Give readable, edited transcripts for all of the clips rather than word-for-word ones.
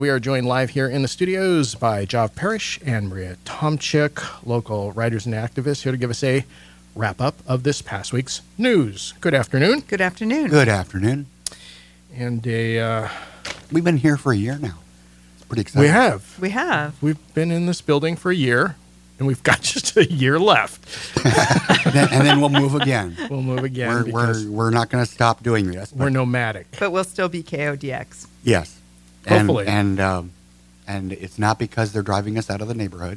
We are joined live here in the studios by Jav Parrish and Maria Tomchik, local writers and activists, here to give us a wrap-up of this past week's news. Good afternoon. Good afternoon. Good afternoon. And we've been here for a year now. It's pretty exciting. We have. We have. We've been in this building for a year, and we've got just a year left. and then we'll move again. We'll move again because We're not going to stop doing this. we're nomadic. But we'll still be KODX. Yes. Hopefully. And it's not because they're driving us out of the neighborhood.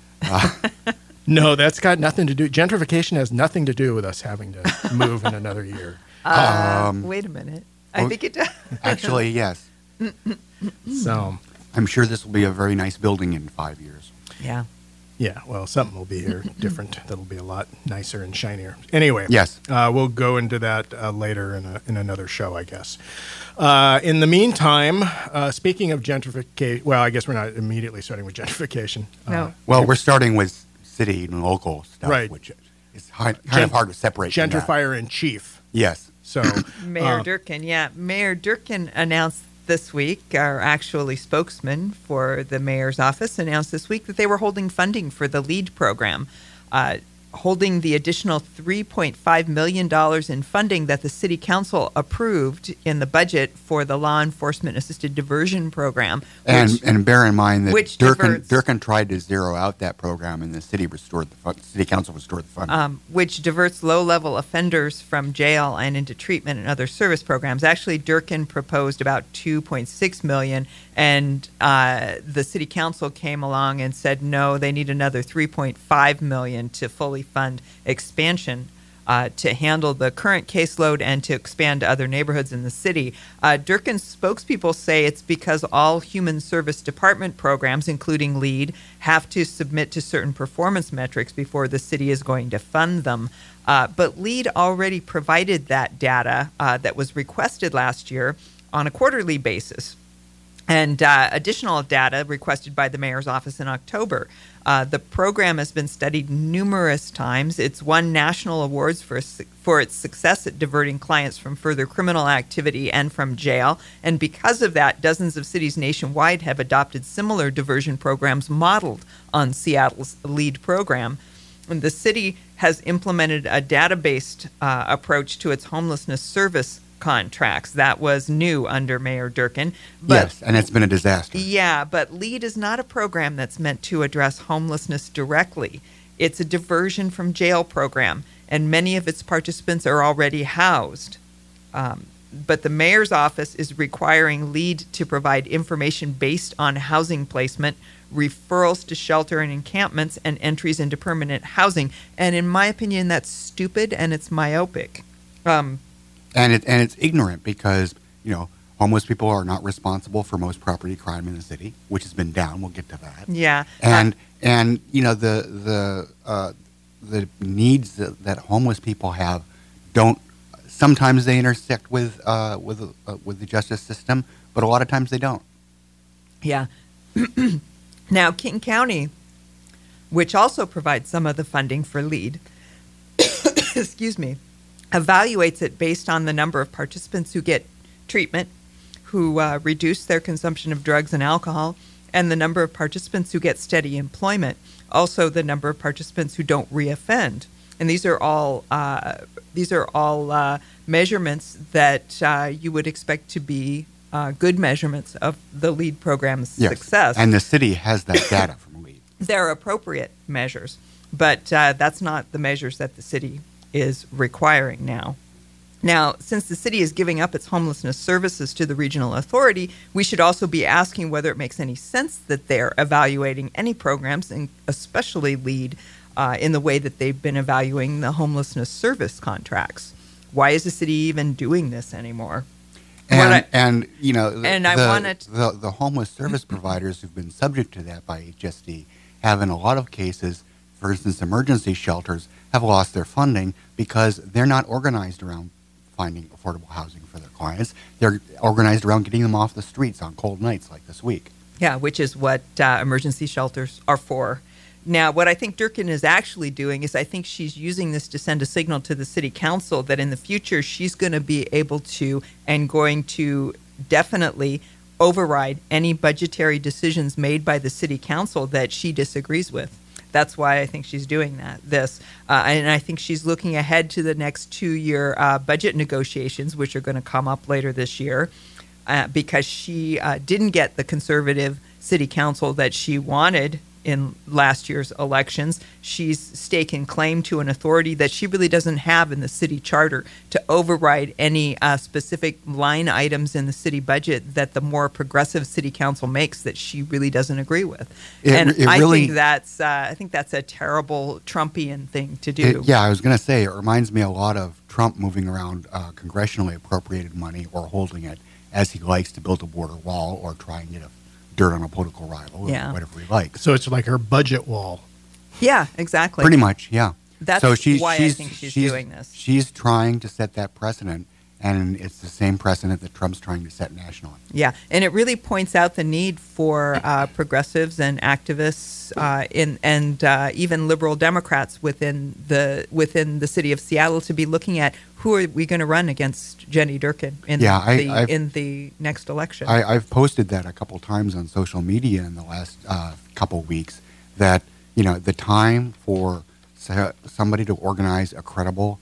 No, that's got nothing to do. Gentrification has nothing to do with us having to move in another year. Wait a minute. I think it does. Actually, yes. So, I'm sure this will be a very nice building in 5 years. Yeah. yeah, well, something will be here different. That'll be a lot nicer and shinier. Anyway, Yes. we'll go into that later in another show, I guess. In the meantime, speaking of gentrification, well, I guess we're not immediately starting with gentrification. No. Well, we're starting with city and local stuff, Right. which is kind of hard to separate from that. Gentrifier in chief. Yes. So, Mayor Durkin, yeah. Mayor Durkin announced this week, or actually spokesman for the mayor's office announced this week that they were holding funding for the LEAD program, holding the additional $3.5 million in funding that the city council approved in the budget for the law enforcement assisted diversion program. And bear in mind that which diverts- Durkin tried to zero out that program, and the city city council restored the funding. Which diverts low-level offenders from jail and into treatment and other service programs. Actually, Durkin proposed about $2.6 million, and the city council came along and said no, they need another $3.5 million to fully fund expansion to handle the current caseload and to expand to other neighborhoods in the city. Durkin's spokespeople say it's because all human service department programs, including LEAD, have to submit to certain performance metrics before the city is going to fund them. But LEAD already provided that data that was requested last year on a quarterly basis, and additional data requested by the mayor's office in October. The program has been studied numerous times. It's won national awards for its success at diverting clients from further criminal activity and from jail. And because of that, dozens of cities nationwide have adopted similar diversion programs modeled on Seattle's LEAD program. And the city has implemented a data-based approach to its homelessness service contracts. That was new under Mayor Durkin. But, yes, and it's been a disaster. Yeah, but LEAD is not a program that's meant to address homelessness directly. It's a diversion from jail program, and many of its participants are already housed. But the mayor's office is requiring LEAD to provide information based on housing placement, referrals to shelter and encampments, and entries into permanent housing. And in my opinion, that's stupid and it's myopic. And it's ignorant because, homeless people are not responsible for most property crime in the city, which has been down. We'll get to that. Yeah. And the needs that homeless people have sometimes they intersect with the justice system, but a lot of times they don't. Yeah. Now, King County, which also provides some of the funding for LEAD, excuse me, evaluates it based on the number of participants who get treatment, who reduce their consumption of drugs and alcohol, and the number of participants who get steady employment. Also, the number of participants who don't reoffend. And these are all measurements that you would expect to be good measurements of the LEAD program's success. And the city has that data from LEAD. They're appropriate measures, but that's not the measures that the city is requiring now. Now, since the city is giving up its homelessness services to the regional authority, we should also be asking whether it makes any sense that they're evaluating any programs, and especially LEAD, in the way that they've been evaluating the homelessness service contracts. Why is the city even doing this anymore? The homeless service providers who've been subject to that by HSD have, in a lot of cases, for instance, emergency shelters, have lost their funding because they're not organized around finding affordable housing for their clients. They're organized around getting them off the streets on cold nights like this week. Yeah, which is what emergency shelters are for. Now, what I think Durkin is actually doing is I think she's using this to send a signal to the city council that in the future she's going to be able to and going to definitely override any budgetary decisions made by the city council that she disagrees with. That's why I think she's doing this. And I think she's looking ahead to the next 2-year budget negotiations, which are going to come up later this year, because she didn't get the conservative city council that she wanted in last year's elections. She's staken claim to an authority that she really doesn't have in the city charter to override any specific line items in the city budget that the more progressive city council makes that she really doesn't agree with. I think that's a terrible Trumpian thing to do. I was going to say, it reminds me a lot of Trump moving around congressionally appropriated money or holding it as he likes to build a border wall or try and get dirt on a political rival, or whatever he likes. So it's like her budget wall. Yeah, exactly. Pretty much, yeah. That's why I think she's doing this. She's trying to set that precedent, and it's the same precedent that Trump's trying to set nationally. Yeah, and it really points out the need for progressives and activists and even liberal Democrats within the city of Seattle to be looking at who are we going to run against Jenny Durkan in the next election. I've posted that a couple times on social media in the last couple weeks that the time for somebody to organize a credible,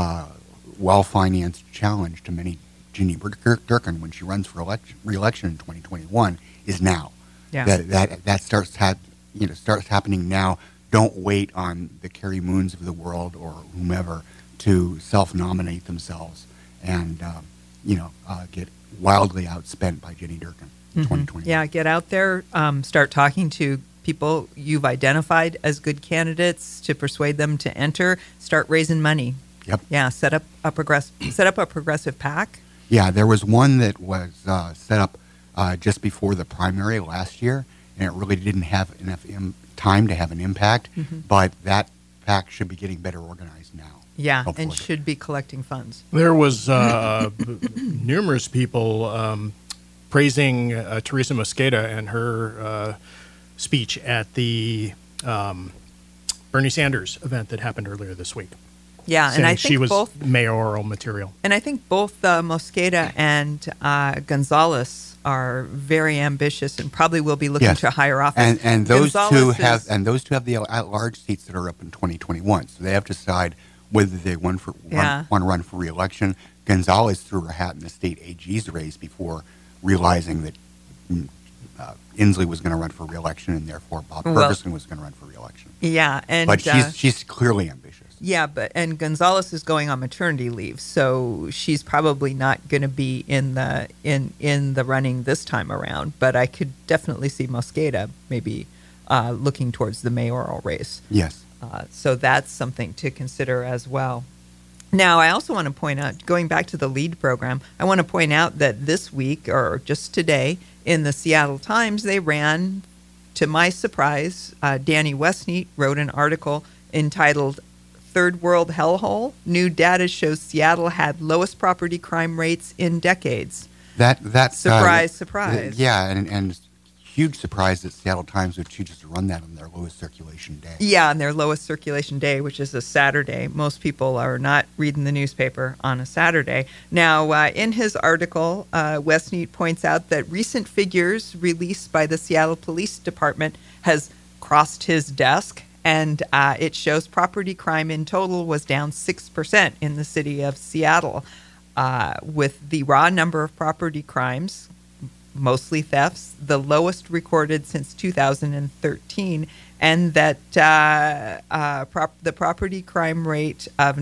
well-financed challenge to many Jenny Durkan when she runs for re-election in 2021 is now. Yeah. That starts happening now. Don't wait on the Carrie Moons of the world or whomever to self-nominate themselves and get wildly outspent by Jenny Durkan in 2020. Yeah, get out there, start talking to people you've identified as good candidates to persuade them to enter. Start raising money. Yep. Yeah, set up a progressive PAC. Yeah, there was one that was set up just before the primary last year, and it really didn't have enough time to have an impact. But that PAC should be getting better organized now. Yeah, hopefully. And should be collecting funds. There was numerous people praising Teresa Mosqueda and her speech at the Bernie Sanders event that happened earlier this week. Yeah, and I think she was both mayoral material. And I think both Mosqueda and Gonzalez are very ambitious and probably will be looking to higher office. And those two have the at-large seats that are up in 2021. So they have to decide whether they want to run for re-election. Gonzalez threw her hat in the state AG's race before realizing that Inslee was going to run for re-election, and therefore Bob Ferguson was going to run for re-election. Yeah, but she's clearly ambitious. Yeah, and Gonzalez is going on maternity leave, so she's probably not going to be in the running this time around. But I could definitely see Mosqueda maybe looking towards the mayoral race. Yes. So that's something to consider as well. Now, I also want to point out, going back to the LEAD program, I want to point out that this week, or just today, in the Seattle Times, they ran, to my surprise, Danny Westneat wrote an article entitled Third World Hellhole. New data shows Seattle had lowest property crime rates in decades. That surprise. Yeah, and huge surprise that Seattle Times would choose to run that on their lowest circulation day. Yeah, on their lowest circulation day, which is a Saturday. Most people are not reading the newspaper on a Saturday. Now, in his article, Westneat points out that recent figures released by the Seattle Police Department has crossed his desk, and it shows property crime in total was down 6% in the city of Seattle, with the raw number of property crimes, mostly thefts, the lowest recorded since 2013, and that the property crime rate of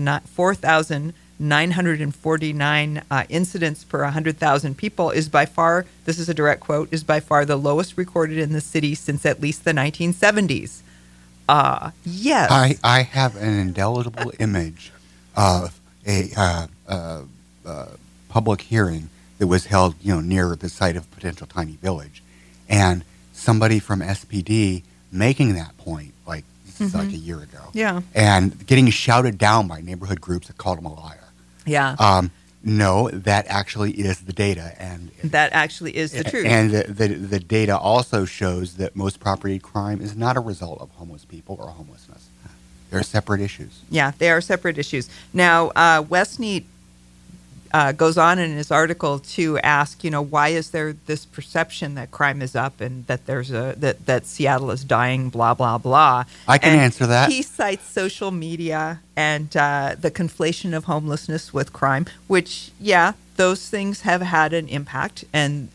4,949 incidents per 100,000 people is by far, this is a direct quote, is by far the lowest recorded in the city since at least the 1970s. Yes. I have an indelible image of a public hearing that was held, near the site of potential tiny village, and somebody from SPD making that point, like this is like a year ago, and getting shouted down by neighborhood groups that called him a liar. Yeah. No, that actually is the data, and that actually is the truth. And the data also shows that most property crime is not a result of homeless people or homelessness. They're separate issues. Yeah, they are separate issues. Now, Westneat goes on in his article to ask, why is there this perception that crime is up and that that Seattle is dying, blah blah blah. I can And answer that. He cites social media and the conflation of homelessness with crime, which those things have had an impact, and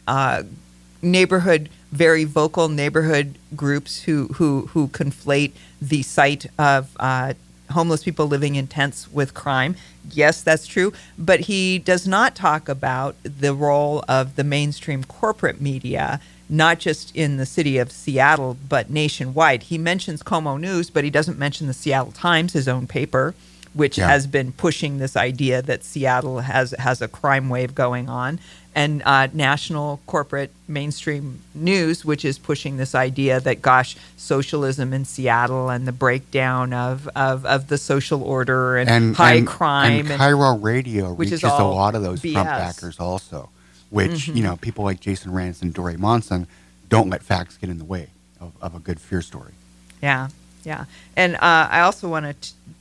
very vocal neighborhood groups who conflate the sight of homeless people living in tents with crime. Yes, that's true. But he does not talk about the role of the mainstream corporate media, not just in the city of Seattle, but nationwide. He mentions Como News, but he doesn't mention the Seattle Times, his own paper, which has been pushing this idea that Seattle has a crime wave going on, and national corporate mainstream news, which is pushing this idea that, socialism in Seattle and the breakdown of the social order and high crime. And Cairo Radio which is reaches a all lot of those BS. Trump backers also, which, people like Jason Rance and Dory Monson don't let facts get in the way of a good fear story. Yeah. And I also wanted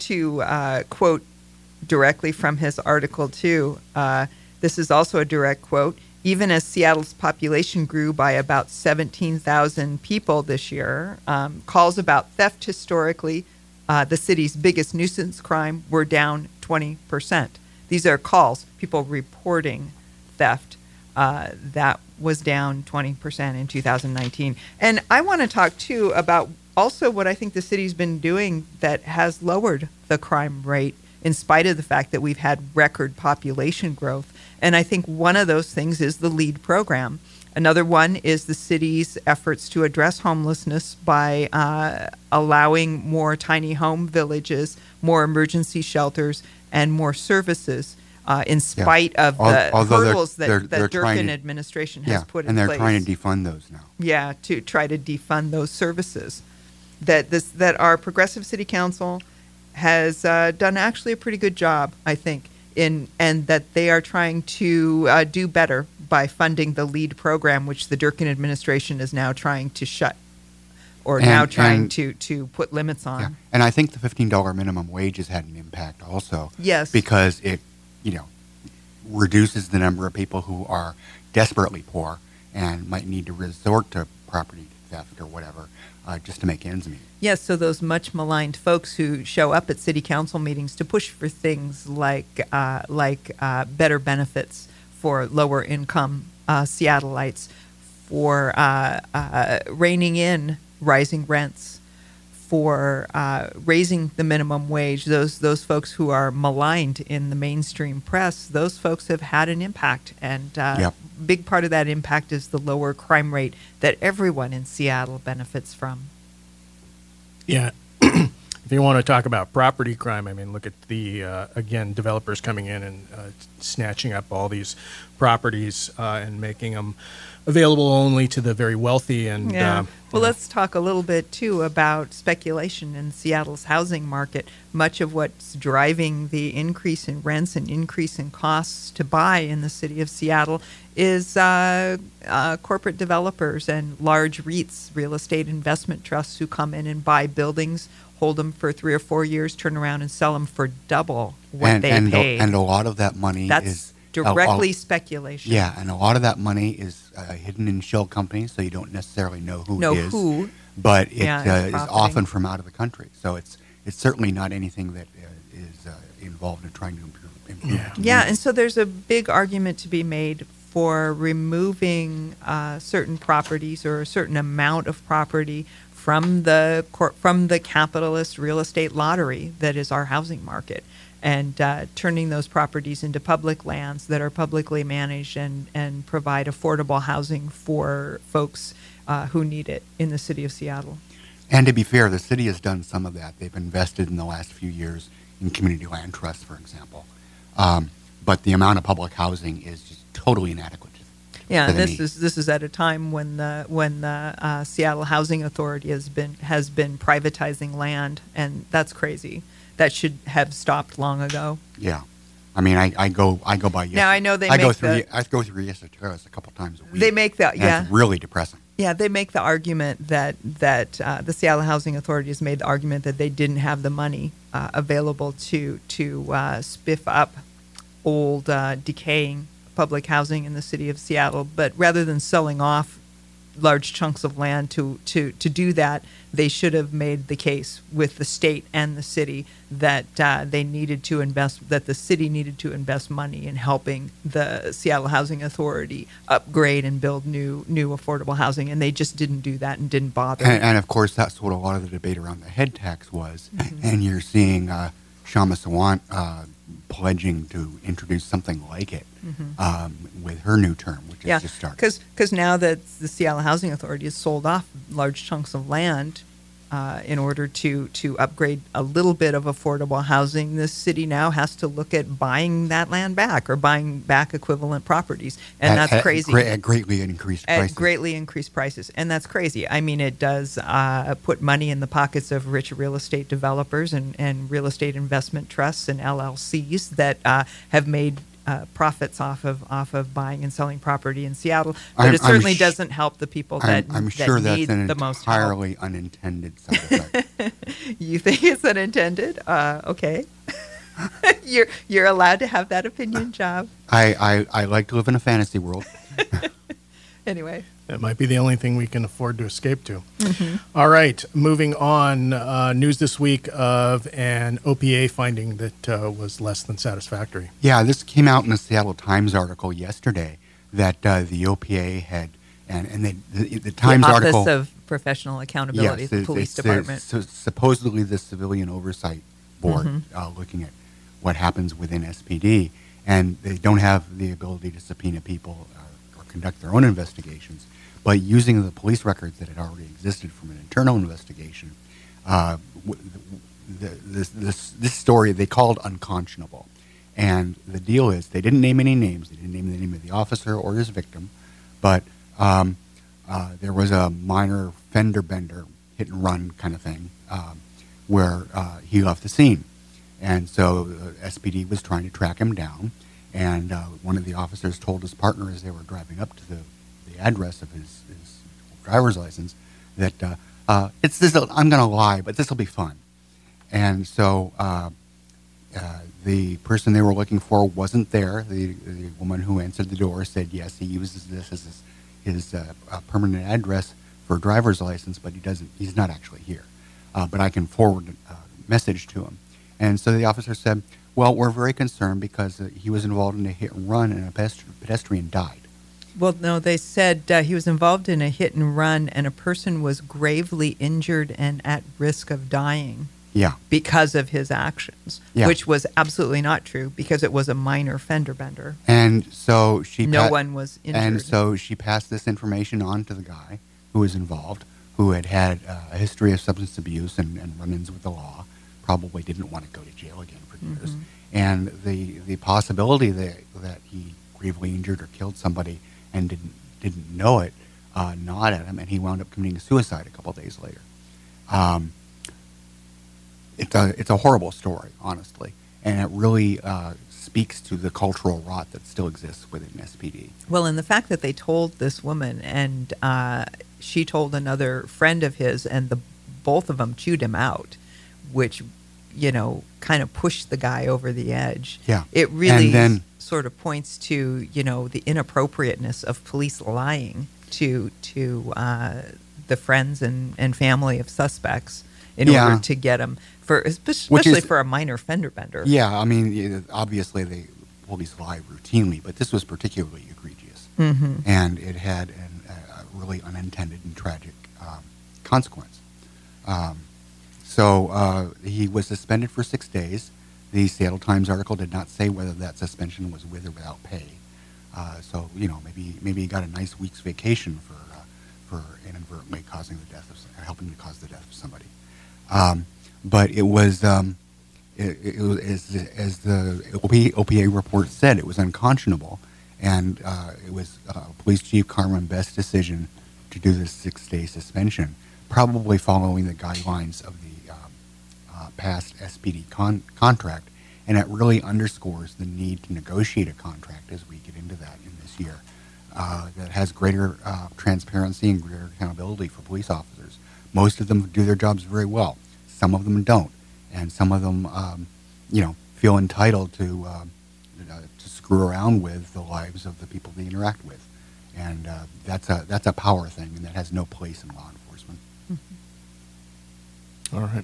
to quote directly from his article, too. This is also a direct quote. Even as Seattle's population grew by about 17,000 people this year, calls about theft historically, the city's biggest nuisance crime, were down 20%. These are calls, people reporting theft. That was down 20% in 2019. And I want to talk, too, about also what I think the city's been doing that has lowered the crime rate in spite of the fact that we've had record population growth. And I think one of those things is the LEAD program. Another one is the city's efforts to address homelessness by allowing more tiny home villages, more emergency shelters, and more services in spite of the hurdles that Durkin administration has put in place. And they're trying to defund those now. Yeah, to try to defund those services. That our progressive city council has done actually a pretty good job, I think, and that they are trying to do better by funding the LEAD program, which the Durkin administration is now trying to shut, or trying to put limits on. Yeah. And I think the $15 minimum wage has had an impact also. Yes. Because it, reduces the number of people who are desperately poor and might need to resort to property theft or whatever just to make ends meet. Yes, so those much maligned folks who show up at city council meetings to push for things like better benefits for lower income Seattleites, for reining in rising rents, for raising the minimum wage. Those folks who are maligned in the mainstream press, those folks have had an impact, and big part of that impact is the lower crime rate that everyone in Seattle benefits from. Yeah. If you want to talk about property crime, I mean, look at the, again, developers coming in and snatching up all these properties and making them available only to the very wealthy. And well, let's talk a little bit, too, about speculation in Seattle's housing market. Much of what's driving the increase in rents and increase in costs to buy in the city of Seattle is corporate developers and large REITs, real estate investment trusts, who come in and buy buildings, hold them for 3 or 4 years, turn around and sell them for double what they paid. And a lot of that money is directly speculation. Yeah, and a lot of that money is hidden in shell companies, so you don't necessarily know who it is. But it is often from out of the country. So it's certainly not anything that is involved in trying to improve. Yeah, and so there's a big argument to be made for removing certain properties or a certain amount of property from the capitalist real estate lottery that is our housing market, and turning those properties into public lands that are publicly managed and provide affordable housing for folks who need it in the city of Seattle. And to be fair, the city has done some of that. They've invested in the last few years in community land trusts, for example. But the amount of public housing is just totally inadequate. Yeah, this is at a time when the Seattle Housing Authority has been privatizing land, and that's crazy. That should have stopped long ago. Yeah, I mean, I go by. Now I know I go through Yesler Terrace a couple times a week. They make that. Yeah, it's really depressing. Yeah, they make the argument that the Seattle Housing Authority has made the argument that they didn't have the money available to spiff up old, decaying public housing in the city of Seattle. But rather than selling off large chunks of land to do that, they should have made the case with the state and the city that they needed to invest, that the city needed to invest money in helping the Seattle Housing Authority upgrade and build new affordable housing, and they just didn't do that and didn't bother. And of course, that's what a lot of the debate around the head tax was. And you're seeing Shama Sawant pledging to introduce something like it with her new term, which is just started. Because now that the Seattle Housing Authority has sold off large chunks of land in order to upgrade a little bit of affordable housing, the city now has to look at buying that land back or buying back equivalent properties, and that's crazy. At greatly increased prices. At greatly increased prices, and that's crazy. I mean, it does put money in the pockets of rich real estate developers and real estate investment trusts and LLCs that have made profits off of buying and selling property in Seattle, but it certainly doesn't help the people that I'm sure that that's need an the most help. entirely unintended side effect. You think it's unintended? Okay. You're allowed to have that opinion, Job. I like to live in a fantasy world. Anyway. That might be the only thing we can afford to escape to. All right, moving on. News this week of an OPA finding that was less than satisfactory. Yeah, this came out in a Seattle Times article yesterday that the OPA had, and the Times the article. Office of Professional Accountability, yes, the police it's department. supposedly the Civilian Oversight Board looking at what happens within SPD, and they don't have the ability to subpoena people or conduct their own investigations. But using the police records that had already existed from an internal investigation, this story they called unconscionable. And the deal is they didn't name any names. They didn't name the name of the officer or his victim, but there was a minor fender bender, hit and run kind of thing, where he left the scene. And so SPD was trying to track him down, and one of the officers told his partner as they were driving up to the address of his driver's license that it's this. I'm going to lie, but this will be fun. And so the person they were looking for wasn't there. The woman who answered the door said yes, he uses this as his permanent address for a driver's license, but he's not actually here. But I can forward a message to him. And so the officer said, well, we're very concerned because he was involved in a hit and run and a pedestrian died. Well, no, they said he was involved in a hit and run and a person was gravely injured and at risk of dying. Yeah. Because of his actions, which was absolutely not true because it was a minor fender bender. And so no one was injured. And so she passed this information on to the guy who was involved, who had a history of substance abuse and run-ins with the law, probably didn't want to go to jail again for years. And the possibility that he gravely injured or killed somebody and didn't know it gnawed at him, and he wound up committing suicide a couple of days later. It's a horrible story, honestly, and it really speaks to the cultural rot that still exists within SPD. Well, and the fact that they told this woman and she told another friend of his, and both of them chewed him out, which, kind of pushed the guy over the edge. Yeah. It really sort of points to, the inappropriateness of police lying to the friends and family of suspects in order to get them, especially for a minor fender bender. Yeah, I mean, obviously the police lie routinely, but this was particularly egregious. And it had a really unintended and tragic consequence. So he was suspended for 6 days. The Seattle Times article did not say whether that suspension was with or without pay. So maybe he got a nice week's vacation for inadvertently helping to cause the death of somebody. But it was as the OPA report said, it was unconscionable, and it was Police Chief Carmen Best's decision to do this 6-day suspension, probably following the guidelines of the past SPD contract, and it really underscores the need to negotiate a contract as we get into that in this year that has greater transparency and greater accountability for police officers. Most of them do their jobs very well. Some of them don't, and some of them, feel entitled to to screw around with the lives of the people they interact with. And that's a power thing, and that has no place in law enforcement. All right.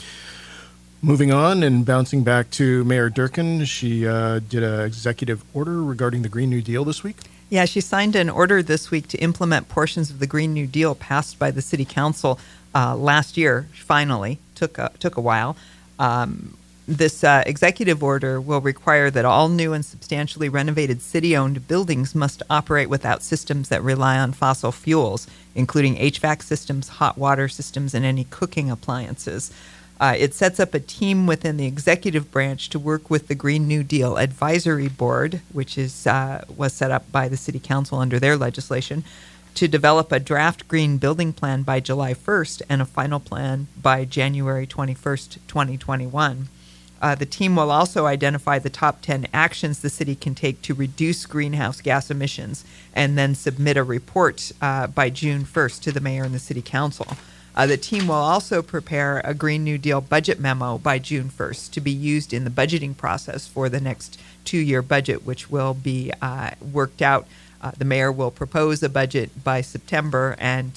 Moving on and bouncing back to Mayor Durkin, she did an executive order regarding the Green New Deal this week. Yeah, she signed an order this week to implement portions of the Green New Deal passed by the City Council last year. Finally, took a while. This executive order will require that all new and substantially renovated city-owned buildings must operate without systems that rely on fossil fuels, including HVAC systems, hot water systems, and any cooking appliances. It sets up a team within the executive branch to work with the Green New Deal Advisory Board, which was set up by the City Council under their legislation, to develop a draft green building plan by July 1st and a final plan by January 21st, 2021. The team will also identify the top 10 actions the city can take to reduce greenhouse gas emissions and then submit a report by June 1st to the mayor and the City Council. The team will also prepare a Green New Deal budget memo by June 1st to be used in the budgeting process for the next 2-year budget, which will be worked out. The mayor will propose a budget by September, and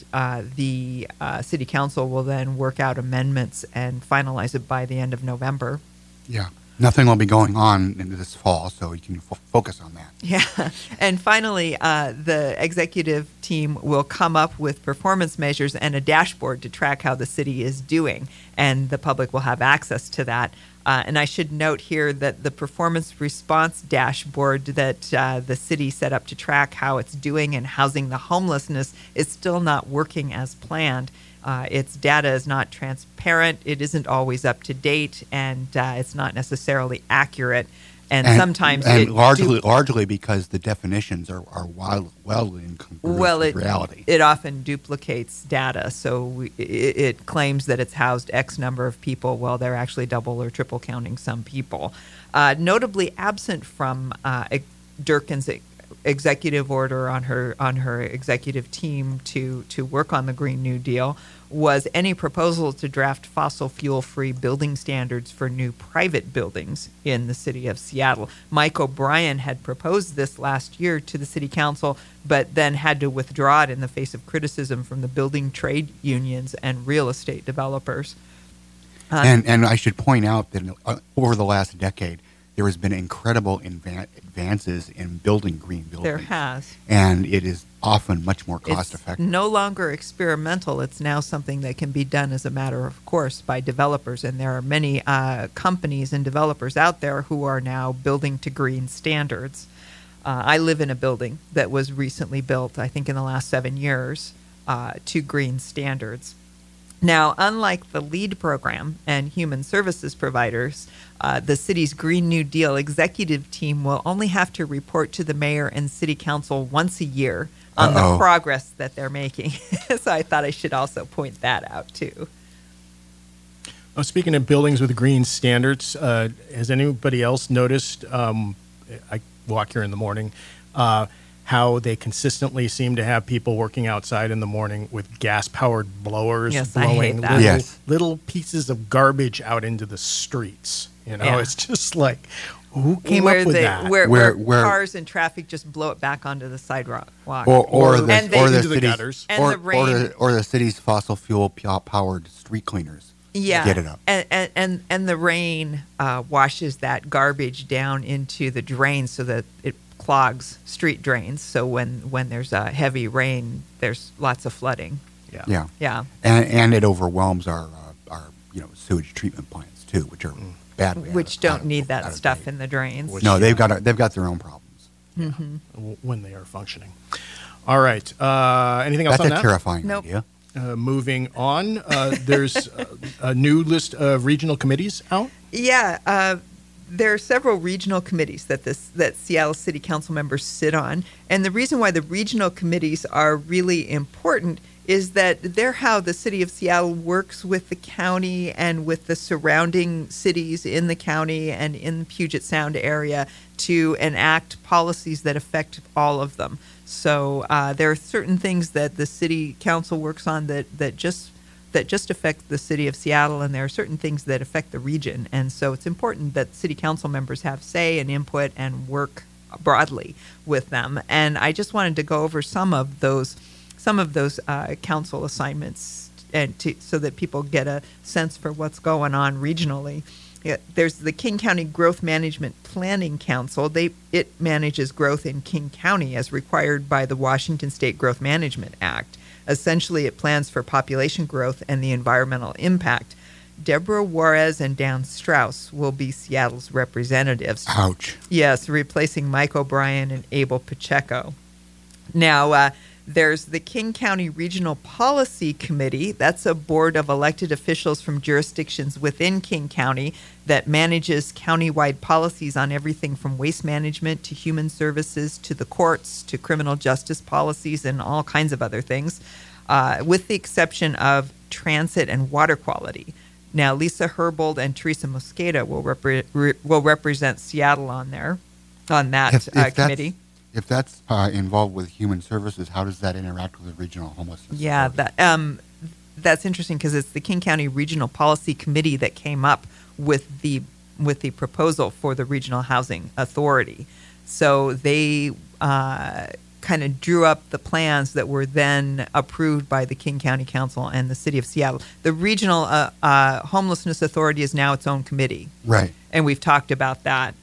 the City Council will then work out amendments and finalize it by the end of November. Yeah. Nothing will be going on in this fall, so you can focus on that. Yeah. And finally, the executive team will come up with performance measures and a dashboard to track how the city is doing, and the public will have access to that. And I should note here that the performance response dashboard that the city set up to track how it's doing in housing the homelessness is still not working as planned. Its data is not transparent, it isn't always up to date, and it's not necessarily accurate. And sometimes largely because the definitions are wildly incongruous with reality. It often duplicates data. So it claims that it's housed X number of people. Well, they're actually double or triple counting some people. Notably absent from Durkin's executive order on her executive team to work on the Green New Deal was any proposal to draft fossil fuel-free building standards for new private buildings in the city of Seattle. Mike O'Brien had proposed this last year to the City Council, but then had to withdraw it in the face of criticism from the building trade unions and real estate developers. And I should point out that over the last decade, there has been incredible advances in building green buildings. There has. And it is often much more cost effective. It's no longer experimental. It's now something that can be done as a matter of course by developers. And there are many companies and developers out there who are now building to green standards. I live in a building that was recently built, I think in the last 7 years, to green standards. Now, unlike the LEAD program and human services providers, the city's Green New Deal executive team will only have to report to the mayor and city council once a year on the progress that they're making. So I thought I should also point that out, too. Speaking of buildings with green standards, has anybody else noticed, I walk here in the morning, how they consistently seem to have people working outside in the morning with gas-powered blowers blowing little pieces of garbage out into the streets. You know, it's just like, who came up with that? Where cars and traffic just blow it back onto the sidewalk. Or the city's fossil fuel-powered street cleaners. Yeah, get it up. And the rain washes that garbage down into the drains so that it clogs street drains. So when there's a heavy rain, there's lots of flooding. Yeah. And it overwhelms our sewage treatment plants too, which are bad. Which don't need that stuff in the drains. No, they've got their own problems. When they are functioning. All right. Anything else on that? That's a terrifying idea. Moving on, there's a new list of regional committees out. Yeah, there are several regional committees that Seattle City Council members sit on, and the reason why the regional committees are really important is that they're how the city of Seattle works with the county and with the surrounding cities in the county and in the Puget Sound area to enact policies that affect all of them. So there are certain things that the city council works on that just that just affect the city of Seattle, and there are certain things that affect the region. And so it's important that city council members have say and input and work broadly with them. And I just wanted to go over some of those council assignments, and so that people get a sense for what's going on regionally. Yeah, there's the King County Growth Management Planning Council. It manages growth in King County as required by the Washington State Growth Management Act. Essentially, it plans for population growth and the environmental impact. Deborah Juarez and Dan Strauss will be Seattle's representatives. Ouch. Yes, replacing Mike O'Brien and Abel Pacheco. Now, there's the King County Regional Policy Committee. That's a board of elected officials from jurisdictions within King County that manages countywide policies on everything from waste management to human services to the courts to criminal justice policies and all kinds of other things, with the exception of transit and water quality. Now, Lisa Herbold and Teresa Mosqueda will represent Seattle on that committee. If that's involved with human services, how does that interact with the regional homelessness? Yeah, that's interesting because it's the King County Regional Policy Committee that came up with the proposal for the Regional Housing Authority. So they kind of drew up the plans that were then approved by the King County Council and the City of Seattle. The Regional Homelessness Authority is now its own committee. Right. And we've talked about that.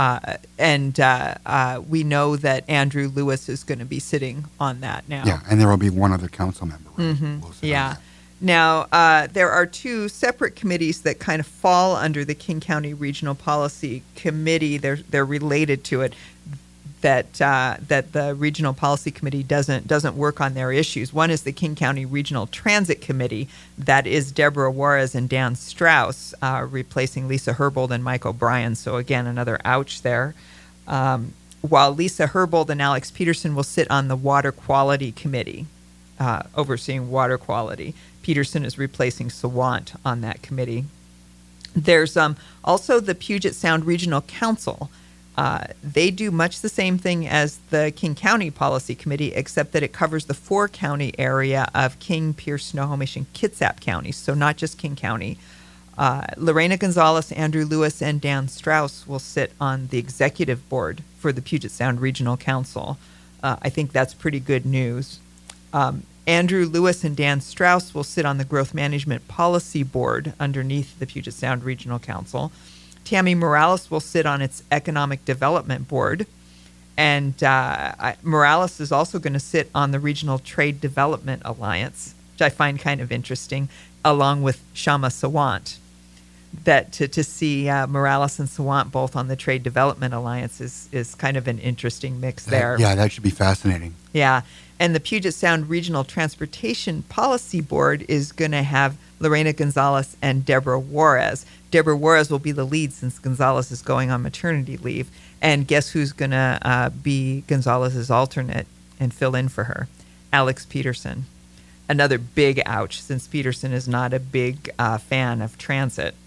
We know that Andrew Lewis is going to be sitting on that now. Yeah, and there will be one other council member. Right? We'll sit on Yeah. that. Now, there are two separate committees that kind of fall under the King County Regional Policy Committee. They're related to it. That the Regional Policy Committee doesn't work on their issues. One is the King County Regional Transit Committee. That is Deborah Juarez and Dan Strauss, replacing Lisa Herbold and Mike O'Brien. So again, another ouch there. While Lisa Herbold and Alex Peterson will sit on the Water Quality Committee, overseeing water quality. Peterson is replacing Sawant on that committee. There's also the Puget Sound Regional Council. They do much the same thing as the King County Policy Committee, except that it covers the 4-county area of King, Pierce, Snohomish, and Kitsap counties, so not just King County. Lorena Gonzalez, Andrew Lewis, and Dan Strauss will sit on the executive board for the Puget Sound Regional Council. I think that's pretty good news. Andrew Lewis and Dan Strauss will sit on the Growth Management Policy Board underneath the Puget Sound Regional Council. Tammy Morales will sit on its Economic Development Board. And Morales is also going to sit on the Regional Trade Development Alliance, which I find kind of interesting, along with Shama Sawant. That to see Morales and Sawant both on the Trade Development Alliance is kind of an interesting mix there. Yeah, that should be fascinating. Yeah. And the Puget Sound Regional Transportation Policy Board is going to have Lorena Gonzalez and Deborah Juarez. Deborah Juarez will be the lead since Gonzalez is going on maternity leave. And guess who's going to be Gonzalez's alternate and fill in for her? Alex Peterson. Another big ouch, since Peterson is not a big fan of transit.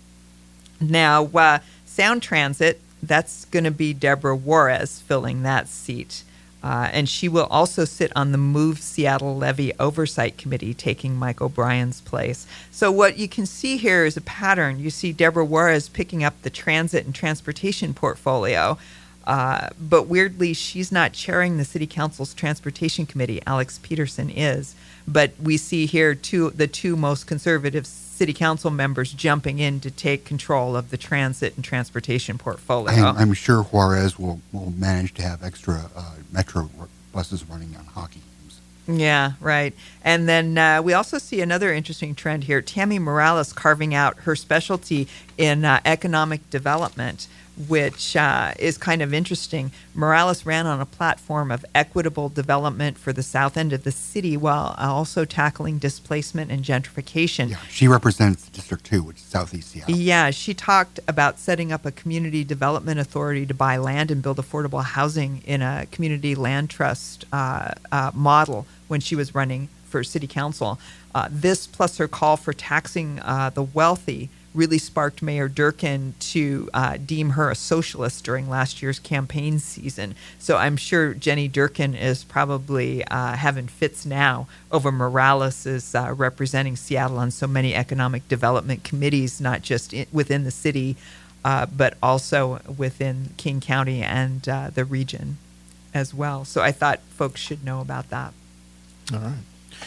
Now, Sound Transit, that's going to be Deborah Juarez filling that seat. And she will also sit on the Move Seattle Levy Oversight Committee, taking Mike O'Brien's place. So what you can see here is a pattern. You see Deborah Juarez picking up the transit and transportation portfolio. But weirdly, she's not chairing the City Council's Transportation Committee. Alex Peterson is. But we see here the two most conservative City Council members jumping in to take control of the transit and transportation portfolio. I'm sure Juarez will manage to have extra metro buses running on hockey games. Yeah, right. And then we also see another interesting trend here. Tammy Morales carving out her specialty in economic development, which is kind of interesting. Morales ran on a platform of equitable development for the south end of the city while also tackling displacement and gentrification. Yeah, she represents District 2, which is Southeast Seattle. Yeah, she talked about setting up a community development authority to buy land and build affordable housing in a community land trust model when she was running for city council. This plus her call for taxing the wealthy really sparked Mayor Durkin to deem her a socialist during last year's campaign season. So I'm sure Jenny Durkin is probably having fits now over Morales is representing Seattle on so many economic development committees, not just within the city, but also within King County and the region as well. So I thought folks should know about that. All right.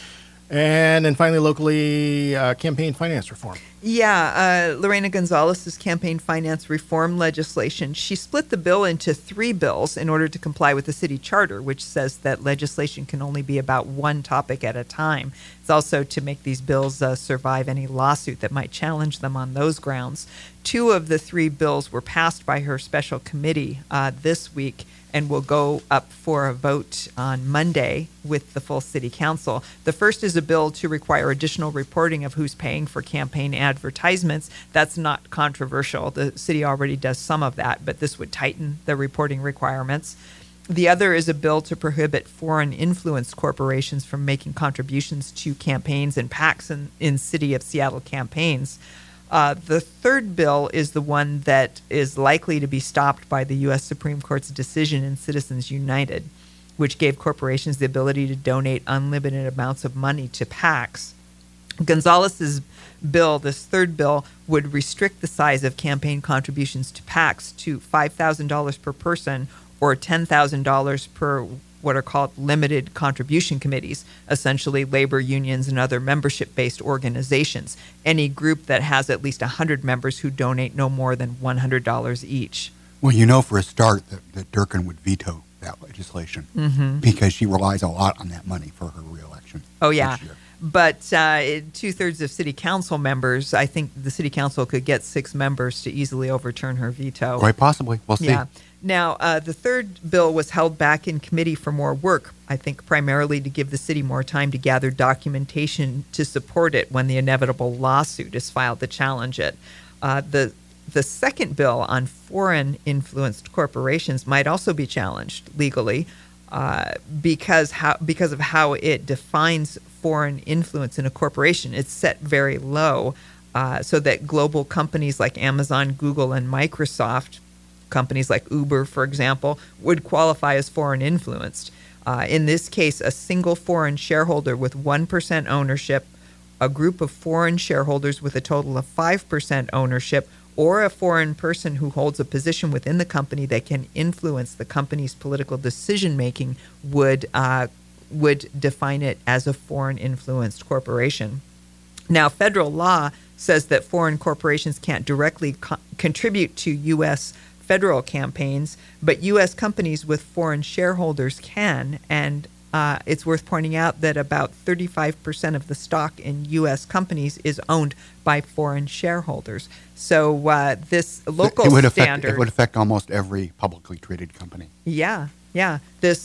And then finally, locally, campaign finance reform. Yeah, Lorena Gonzalez's campaign finance reform legislation, she split the bill into 3 bills in order to comply with the city charter, which says that legislation can only be about one topic at a time. It's also to make these bills survive any lawsuit that might challenge them on those grounds. 2 of the 3 bills were passed by her special committee this week and will go up for a vote on Monday with the full city council. The first is a bill to require additional reporting of who's paying for campaign advertisements. That's not controversial. The city already does some of that, but this would tighten the reporting requirements. The other is a bill to prohibit foreign influence corporations from making contributions to campaigns and PACs in City of Seattle campaigns. The third bill is the one that is likely to be stopped by the U.S. Supreme Court's decision in Citizens United, which gave corporations the ability to donate unlimited amounts of money to PACs. Gonzalez's bill, this third bill, would restrict the size of campaign contributions to PACs to $5,000 per person or $10,000 per what are called limited contribution committees, essentially labor unions and other membership-based organizations, any group that has at least 100 members who donate no more than $100 each. Well, you know for a start that Durkin would veto that legislation because she relies a lot on that money for her reelection. Oh, yeah. This year. But 2/3 of city council members, I think the city council could get 6 members to easily overturn her veto. Quite possibly. We'll see. Yeah. Now, the third bill was held back in committee for more work, I think primarily to give the city more time to gather documentation to support it when the inevitable lawsuit is filed to challenge it. The second bill on foreign-influenced corporations might also be challenged legally because of how it defines foreign influence in a corporation. It's set very low so that global companies like Amazon, Google, and Microsoft, companies like Uber, for example, would qualify as foreign influenced. In this case, a single foreign shareholder with 1% ownership, a group of foreign shareholders with a total of 5% ownership, or a foreign person who holds a position within the company that can influence the company's political decision-making would define it as a foreign influenced corporation. Now, federal law says that foreign corporations can't directly contribute to U.S. federal campaigns, but U.S. companies with foreign shareholders can, and it's worth pointing out that about 35% of the stock in U.S. companies is owned by foreign shareholders. So this local standard... It would affect almost every publicly traded company. Yeah. This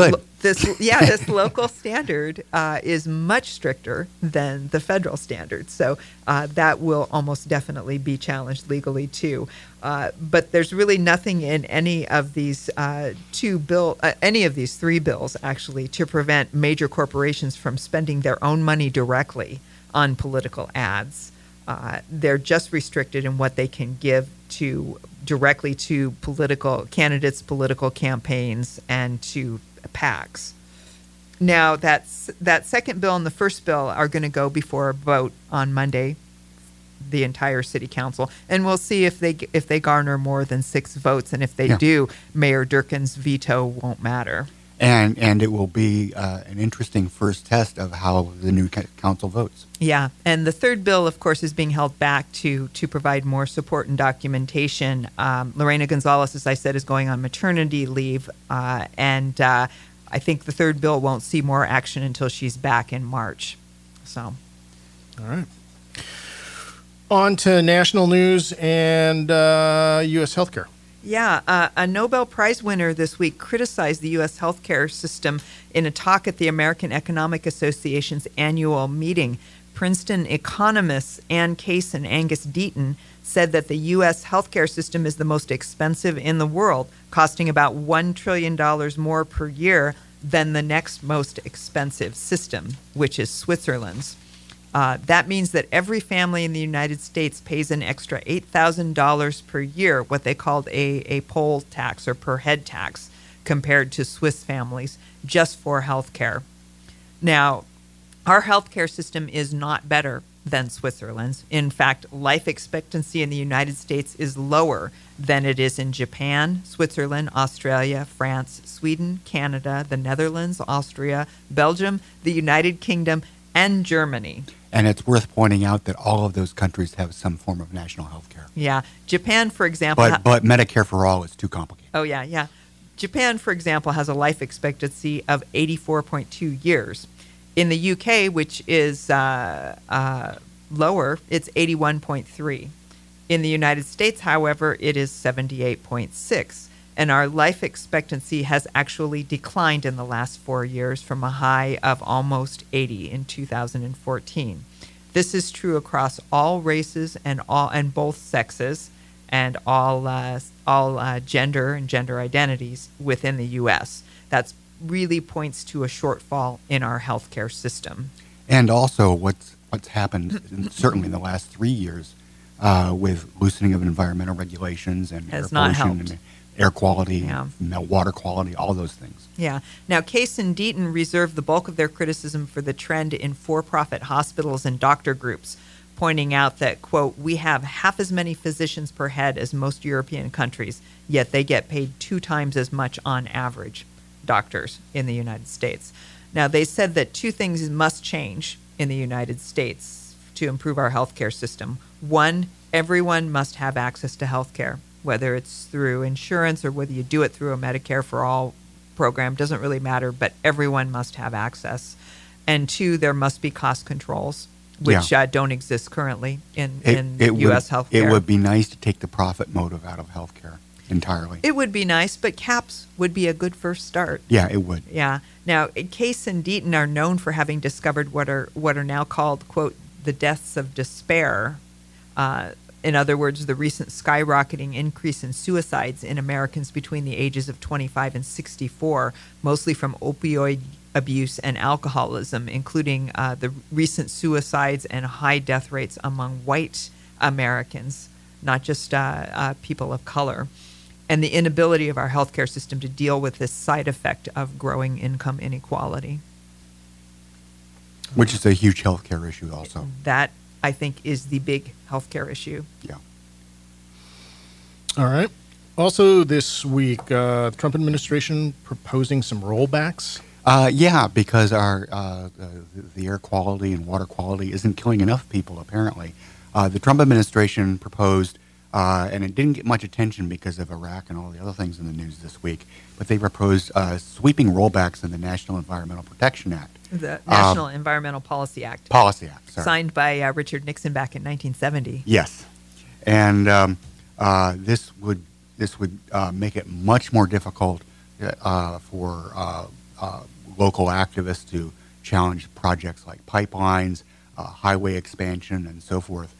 local standard is much stricter than the federal standard, so that will almost definitely be challenged legally too. But there's really nothing in any of these any of these 3 bills actually to prevent major corporations from spending their own money directly on political ads. They're just restricted in what they can give directly to political candidates, political campaigns, and to PACs. Now, that second bill and the first bill are going to go before a vote on Monday, the entire city council, and we'll see if they garner more than 6 votes, and if they do, Mayor Durkin's veto won't matter. And it will be an interesting first test of how the new council votes. Yeah, and the third bill, of course, is being held back to provide more support and documentation. Lorena Gonzalez, as I said, is going on maternity leave, and I think the third bill won't see more action until she's back in March. So, all right. On to national news and U.S. healthcare. Yeah, a Nobel Prize winner this week criticized the U.S. healthcare system in a talk at the American Economic Association's annual meeting. Princeton economists Ann Case and Angus Deaton said that the U.S. healthcare system is the most expensive in the world, costing about $1 trillion more per year than the next most expensive system, which is Switzerland's. That means that every family in the United States pays an extra $8,000 per year, what they called a poll tax or per head tax, compared to Swiss families, just for health care. Now, our healthcare system is not better than Switzerland's. In fact, life expectancy in the United States is lower than it is in Japan, Switzerland, Australia, France, Sweden, Canada, the Netherlands, Austria, Belgium, the United Kingdom, and Germany. And it's worth pointing out that all of those countries have some form of national health care. Yeah. Japan, for example. But Medicare for all is too complicated. Oh, yeah, yeah. Japan, for example, has a life expectancy of 84.2 years. In the UK, which is lower, it's 81.3. In the United States, however, it is 78.6. And our life expectancy has actually declined in the last 4 years from a high of almost 80 in 2014. This is true across all races and both sexes and all gender and gender identities within the U.S. That's really points to a shortfall in our healthcare system. And also, what's happened certainly in the last 3 years with loosening of environmental regulations and Has air not pollution helped. and air quality, Yeah. water quality, all those things. Yeah. Now, Case and Deaton reserve the bulk of their criticism for the trend in for-profit hospitals and doctor groups, pointing out that, quote, we have half as many physicians per head as most European countries, yet they get paid 2 times as much on average, doctors in the United States. Now, they said that 2 things must change in the United States to improve our healthcare system. 1, everyone must have access to healthcare, whether it's through insurance or whether you do it through a Medicare for All program, doesn't really matter, but everyone must have access. And 2, there must be cost controls, which don't exist currently in U.S. healthcare. It would be nice to take the profit motive out of healthcare entirely. It would be nice, but caps would be a good first start. Yeah, it would. Yeah. Now, Case and Deaton are known for having discovered what are now called, quote, the deaths of despair. In other words, the recent skyrocketing increase in suicides in Americans between the ages of 25 and 64, mostly from opioid abuse and alcoholism, including the recent suicides and high death rates among white Americans, not just people of color, and the inability of our healthcare system to deal with this side effect of growing income inequality. Which is a huge healthcare issue also. That, I think, is the big healthcare issue. Yeah. All right. Also this week, the Trump administration proposing some rollbacks. Yeah, because our the air quality and water quality isn't killing enough people, apparently. The Trump administration proposed, and it didn't get much attention because of Iraq and all the other things in the news this week, but they proposed sweeping rollbacks in the National Environmental Protection Act. The National Environmental Policy Act. Sorry. Signed by Richard Nixon back in 1970. Yes. And this would make it much more difficult for local activists to challenge projects like pipelines, highway expansion, and so forth.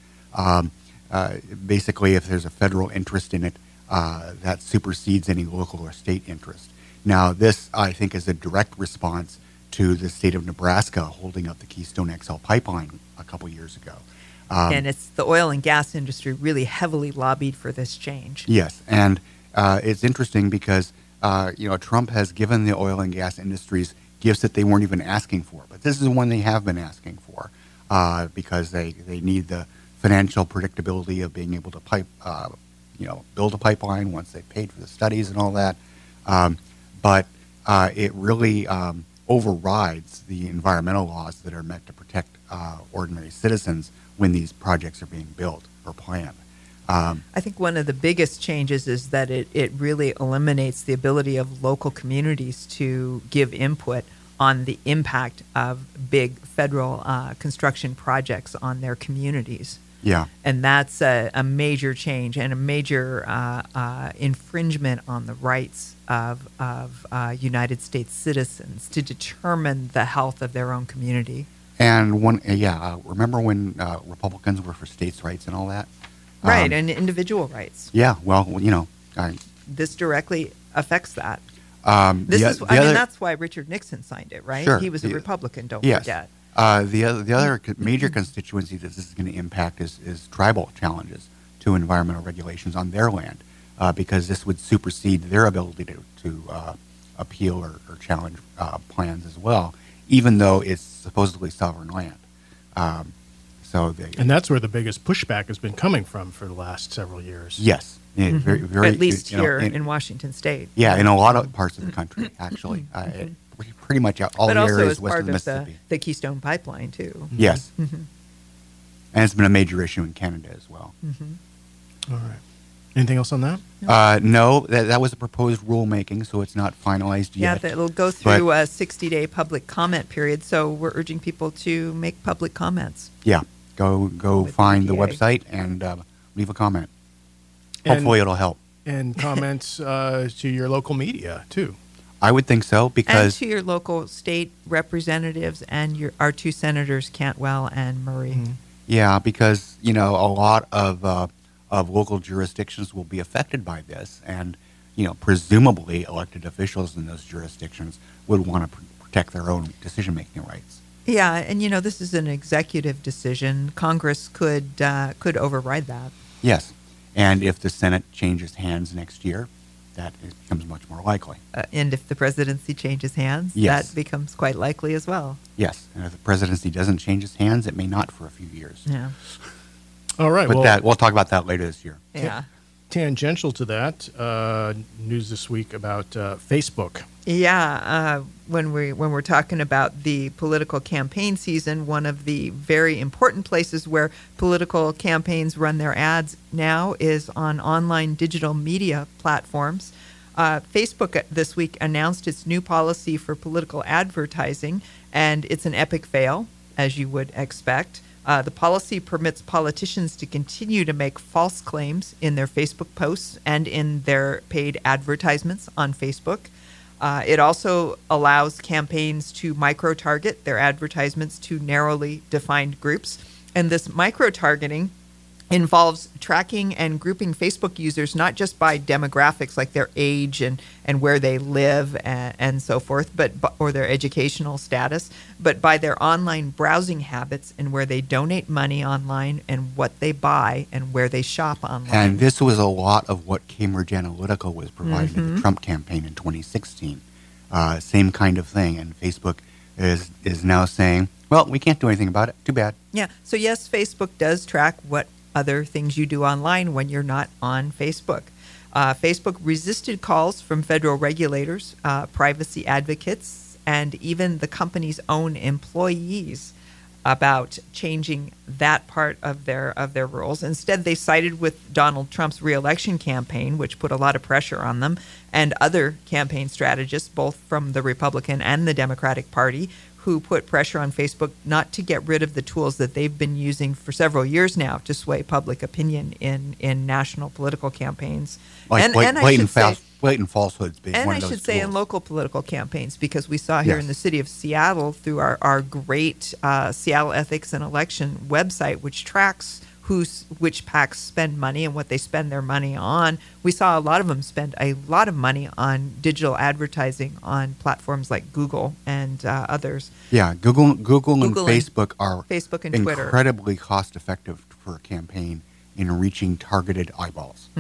Basically, if there's a federal interest in it, that supersedes any local or state interest. Now, this, I think, is a direct response to the state of Nebraska holding up the Keystone XL pipeline a couple years ago. And it's the oil and gas industry really heavily lobbied for this change. Yes, and it's interesting because Trump has given the oil and gas industries gifts that they weren't even asking for, but this is one they have been asking for because they need the financial predictability of being able to build a pipeline once they've paid for the studies and all that. But it really overrides the environmental laws that are meant to protect ordinary citizens when these projects are being built or planned. I think one of the biggest changes is that it really eliminates the ability of local communities to give input on the impact of big federal construction projects on their communities. Yeah. And that's a major change and a major infringement on the rights of United States citizens to determine the health of their own community. And remember when Republicans were for states' rights and all that? Right, and individual rights. Yeah, well, this directly affects that. that's That's why Richard Nixon signed it, right? Sure. He was a Republican, don't yes. forget. The other major constituency that this is going to impact is tribal challenges to environmental regulations on their land, because this would supersede their ability to appeal or challenge plans as well, even though it's supposedly sovereign land. And that's where the biggest pushback has been coming from for the last several years. Yes, very, At least you know, here in Washington State. Yeah, in a lot of parts of the country, actually. Pretty much all But the also areas as west part of the of Mississippi. the Keystone Pipeline, too. Yes. And it's been a major issue in Canada as well. All right. Anything else on that? No, that was a proposed rulemaking, so it's not finalized Yeah, yet. it'll go through a 60-day public comment period, so we're urging people to make public comments. Yeah, go With find the EPA. website and leave a comment. And- Hopefully it'll help. And comments to your local media, too. I would think so And because to your local state representatives and our two senators, Cantwell and Murray. yeah, because a lot of local jurisdictions will be affected by this, and presumably elected officials in those jurisdictions would want to protect their own decision-making rights. Yeah, and this is an executive decision. Congress could override that. Yes, and if the Senate changes hands next year, that becomes much more likely. And if the presidency changes hands, Yes. that becomes quite likely as well. Yes, and if the presidency doesn't change its hands, it may not for a few years. Yeah. All right. But we'll talk about that later this year. Yeah. Tangential to that, news this week about Facebook. Yeah, when we're talking about the political campaign season, one of the very important places where political campaigns run their ads now is on online digital media platforms. Facebook this week announced its new policy for political advertising, and it's an epic fail, as you would expect. The policy permits politicians to continue to make false claims in their Facebook posts and in their paid advertisements on Facebook. It also allows campaigns to micro-target their advertisements to narrowly defined groups. And this micro-targeting involves tracking and grouping Facebook users not just by demographics like their age and where they live and so forth, or their educational status, but by their online browsing habits and where they donate money online and what they buy and where they shop online. And this was a lot of what Cambridge Analytica was providing to the Trump campaign in 2016. Same kind of thing. And Facebook is now saying, well, we can't do anything about it. Too bad. Yeah. So yes, Facebook does track what other things you do online when you're not on Facebook. Facebook resisted calls from federal regulators, privacy advocates, and even the company's own employees about changing that part of their rules. Instead, they sided with Donald Trump's reelection campaign, which put a lot of pressure on them, and other campaign strategists, both from the Republican and the Democratic Party, who put pressure on Facebook not to get rid of the tools that they've been using for several years now to sway public opinion in national political campaigns. Like blatant falsehoods being And one I of those should say in tools. local political campaigns, because we saw here Yes. in the city of Seattle through our great Seattle Ethics and Election website, which tracks which PACs spend money and what they spend their money on. We saw a lot of them spend a lot of money on digital advertising on platforms like Google and others. Yeah, Google and and Facebook are Facebook and Twitter. incredibly cost effective for a campaign in reaching targeted eyeballs,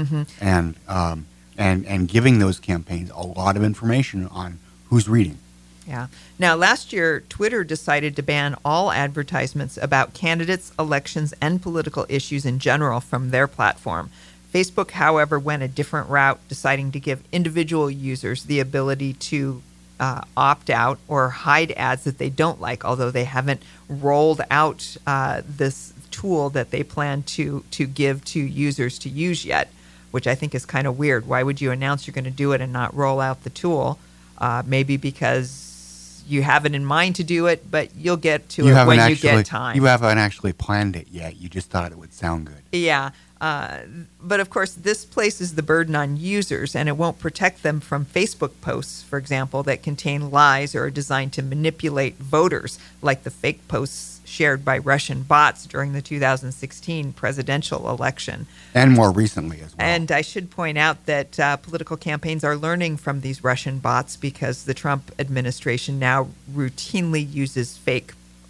and giving those campaigns a lot of information on who's reading. Yeah. Now, last year, Twitter decided to ban all advertisements about candidates, elections, and political issues in general from their platform. Facebook, however, went a different route, deciding to give individual users the ability to opt out or hide ads that they don't like, although they haven't rolled out this tool that they plan to give to users to use yet, which I think is kind of weird. Why would you announce you're going to do it and not roll out the tool? Maybe because you have it in mind to do it, but you'll get to it when you get time. You haven't actually planned it yet. You just thought it would sound good. Yeah. But of course, this places the burden on users, and it won't protect them from Facebook posts, for example, that contain lies or are designed to manipulate voters, like the fake posts shared by Russian bots during the 2016 presidential election. And more recently as well. And I should point out that political campaigns are learning from these Russian bots because the Trump administration now routinely uses fake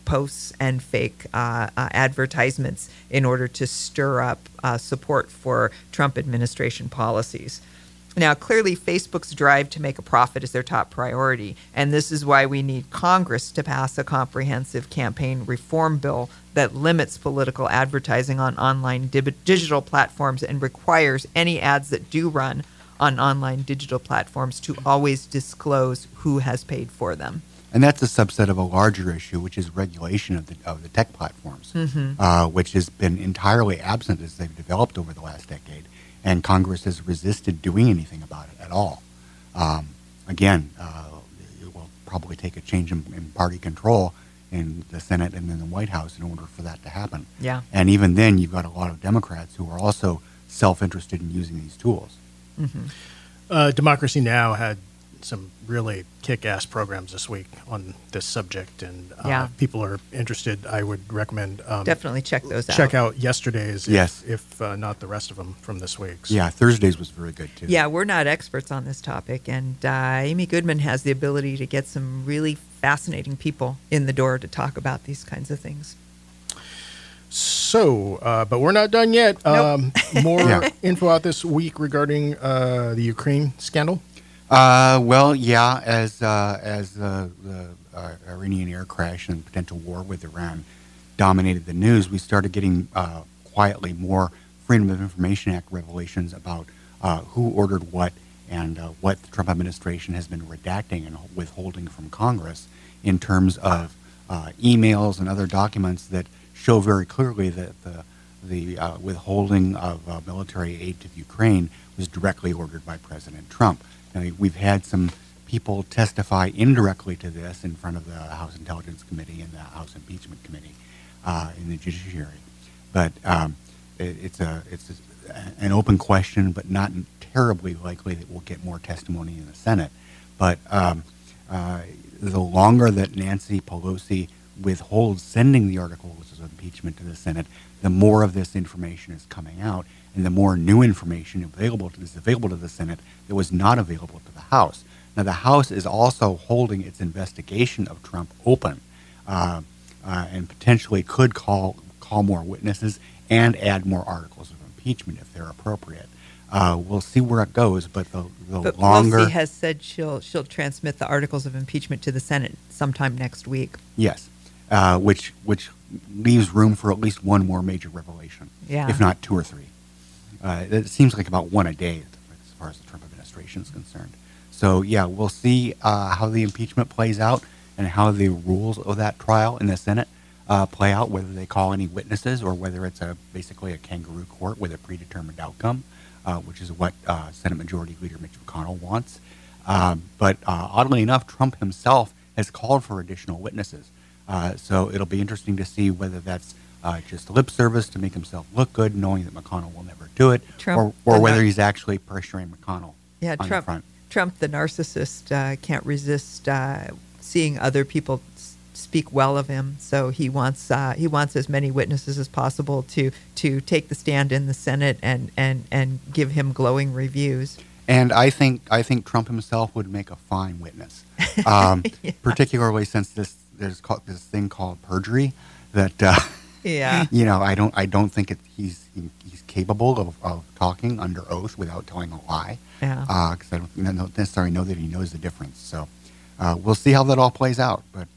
posts and fake advertisements in order to stir up support for Trump administration policies. Now, clearly, Facebook's drive to make a profit is their top priority, and this is why we need Congress to pass a comprehensive campaign reform bill that limits political advertising on online digital platforms and requires any ads that do run on online digital platforms to always disclose who has paid for them. And that's a subset of a larger issue, which is regulation of the tech platforms, which has been entirely absent as they've developed over the last decade. And Congress has resisted doing anything about it at all. Again, it will probably take a change in party control in the Senate and in the White House in order for that to happen. Yeah. And even then, you've got a lot of Democrats who are also self-interested in using these tools. Democracy Now! Had some really kick-ass programs this week on this subject, and Yeah. if people are interested, I would recommend Definitely check those out. check out yesterday's, Yes. if not the rest of them from this week's. Yeah, Thursdays was very good, too. Yeah, we're not experts on this topic, and Amy Goodman has the ability to get some really fascinating people in the door to talk about these kinds of things. So, but we're not done yet. Nope. More Yeah. info out this week regarding the Ukraine scandal. Well, yeah, as the Iranian air crash and potential war with Iran dominated the news, we started getting quietly more Freedom of Information Act revelations about who ordered what and what the Trump administration has been redacting and withholding from Congress in terms of emails and other documents that show very clearly that the withholding of military aid to Ukraine was directly ordered by President Trump. Now, we've had some people testify indirectly to this in front of the House Intelligence Committee and the House Impeachment Committee in the Judiciary. But it's an open question, but not terribly likely that we'll get more testimony in the Senate. But the longer that Nancy Pelosi withholds sending the articles of impeachment to the Senate, the more of this information is coming out, and the more new information is available to the Senate that was not available to the House. Now, the House is also holding its investigation of Trump open, and potentially could call more witnesses and add more articles of impeachment if they're appropriate. We'll see where it goes, but the But longer... Pelosi has said she'll transmit the articles of impeachment to the Senate sometime next week. Yes, which leaves room for at least one more major revelation, Yeah. if not two or three. It seems like about one a day as far as the Trump administration is concerned. So, yeah, we'll see how the impeachment plays out and how the rules of that trial in the Senate play out, whether they call any witnesses or whether it's basically a kangaroo court with a predetermined outcome, which is what Senate Majority Leader Mitch McConnell wants. But oddly enough, Trump himself has called for additional witnesses. So it'll be interesting to see whether that's just lip service to make himself look good, knowing that McConnell will never do it, Trump, or whether he's actually pressuring McConnell Yeah, on the front. Trump, the narcissist, can't resist seeing other people speak well of him. So he wants as many witnesses as possible to take the stand in the Senate and give him glowing reviews. And I think Trump himself would make a fine witness, particularly since there's this thing called perjury that Yeah. I don't think he's capable of talking under oath without telling a lie. Yeah. Because I don't necessarily know that he knows the difference. So we'll see how that all plays out. But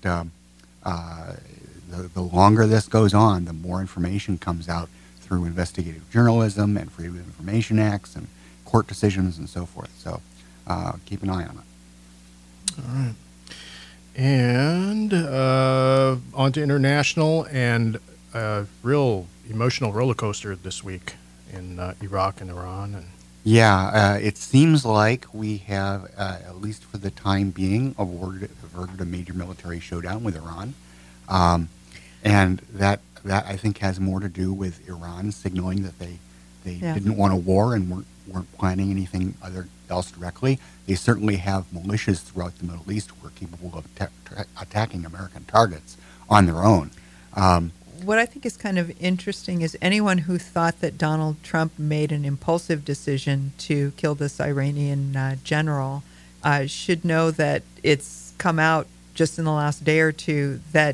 the longer this goes on, the more information comes out through investigative journalism and Freedom of Information Acts and court decisions and so forth. So keep an eye on it. All right. And on to international, and a real emotional roller coaster this week in Iraq and Iran. And Yeah, it seems like we have, at least for the time being, averted a major military showdown with Iran. And that I think has more to do with Iran signaling that they didn't want a war and weren't planning anything else directly. They certainly have militias throughout the Middle East who are capable of attacking American targets on their own. What I think is kind of interesting is anyone who thought that Donald Trump made an impulsive decision to kill this Iranian general should know that it's come out just in the last day or two that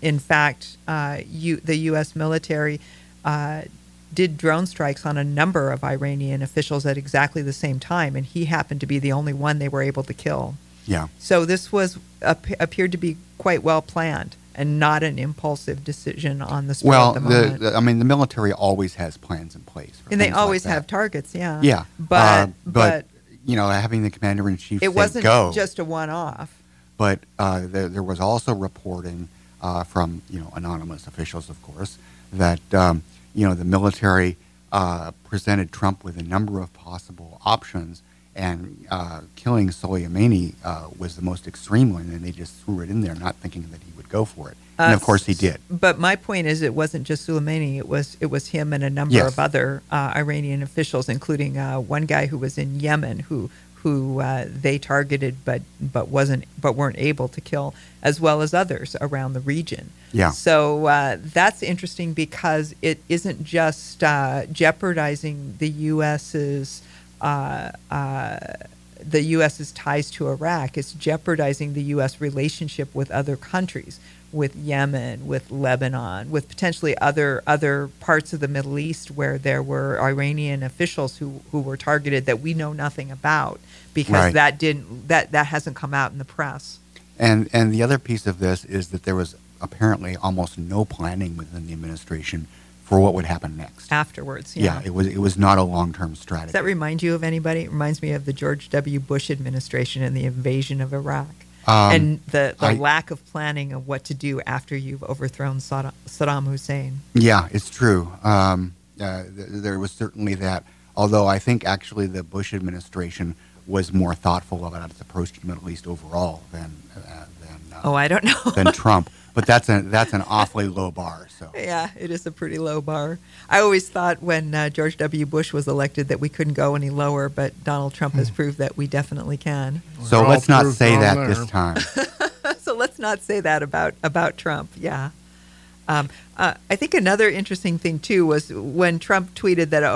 in fact, the U.S. military did drone strikes on a number of Iranian officials at exactly the same time, and he happened to be the only one they were able to kill. Yeah. So this was appeared to be quite well planned and not an impulsive decision on the spur Well, of the moment. I mean, the military always has plans in place. For And they things always like that. have targets, yeah. Yeah. But you know, having the commander in chief it say wasn't go. just a one-off. But there was also reporting from, you know, anonymous officials, of course, that you know, the military presented Trump with a number of possible options, and killing Soleimani was the most extreme one, and they just threw it in there, not thinking that he would go for it. And of course, he did. But my point is, it wasn't just Soleimani. It was him and a number Yes. of other Iranian officials, including one guy who was in Yemen who they targeted but weren't able to kill, as well as others around the region. Yeah. So that's interesting because it isn't just jeopardizing the U.S.'s ties to Iraq. It's jeopardizing the U.S. relationship with other countries, with Yemen, with Lebanon, with potentially other parts of the Middle East where there were Iranian officials who were targeted that we know nothing about, because Right. that hasn't come out in the press. And the other piece of this is that there was apparently almost no planning within the administration for what would happen next. Afterwards, Yeah, it was not a long-term strategy. Does that remind you of anybody? It reminds me of the George W. Bush administration and the invasion of Iraq. And the lack of planning of what to do after you've overthrown Saddam Hussein. Yeah, it's true. There was certainly that. Although I think actually the Bush administration was more thoughtful about its approach to the Middle East overall than I don't know. than Trump. But that's an awfully low bar. So Yeah, it is a pretty low bar. I always thought when George W. Bush was elected that we couldn't go any lower, but Donald Trump has proved that we definitely can. So We're let's all not proved say wrong that there. this time. So let's not say that about Trump. Yeah. I think another interesting thing too was when Trump tweeted that,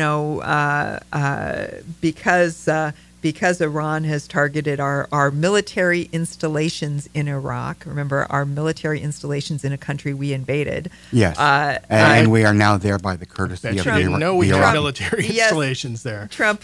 because Iran has targeted our military installations in Iraq. Remember, our military installations in a country we invaded. Yes, and we are now there by the courtesy Bet of you the didn't know we the had Iraqi- military Yes. installations there.